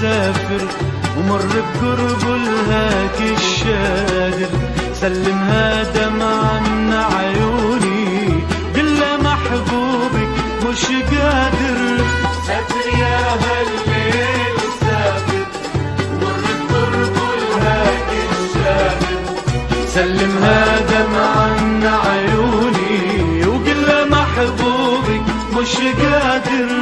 سافر ومر بقربه الهاك الشادر. سلمها دمعا عن عيوني قل له محبوبك مش قادر. سافر يا هالليل سافر ومر بقربه الهاك الشادر. سلمها دمعا عن عيوني وقل له محبوبك مش قادر.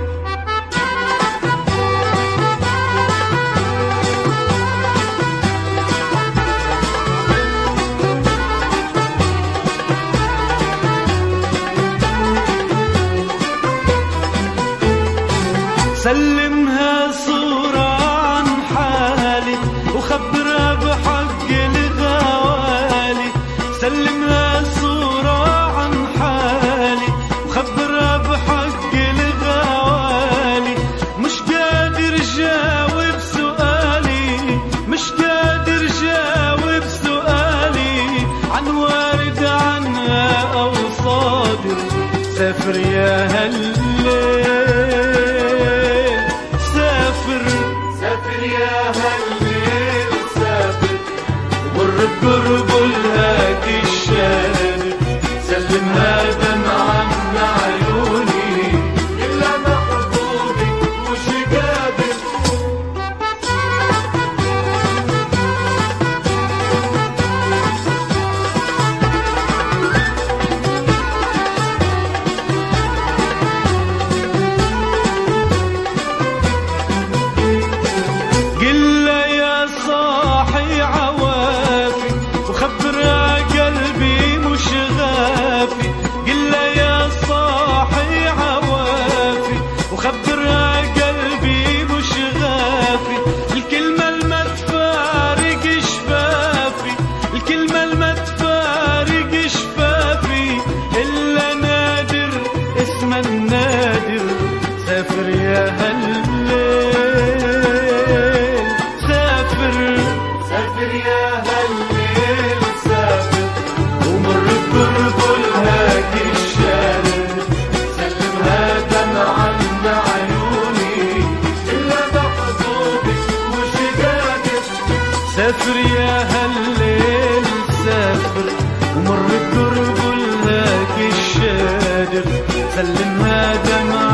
سلمها صورة عن حالي وخبرها بحق الغوالي. سلمها صورة عن حالي وخبرها بحق الغوالي. مش قادر جاوب سؤالي، مش قادر جاوب سؤالي عن وارد عنها أو صادر. سافر يا هالليل يا هالليل سافر ومر بقربه الهاك الشادر. سلمها دمعا عن عيوني قل له محبوبك مش قادر. وخبرها قلبي مش غافي. قل له يا صاحي عوافي وخبرها قلبي مش غافي. الكلمة الما تفارق شفافي، الكلمة الما تفارق شفافي إلا نادر اسمه النادر. سافر يا هالليل سافر. سافر يا هالليل سافر ومر بقربه الهاك الشادر. سلمها دمعا عن عيوني قل له محبوبك مش قادر. سافر يا هالليل سافر ومر بقربه الهاك الشادر. سلمها دمعا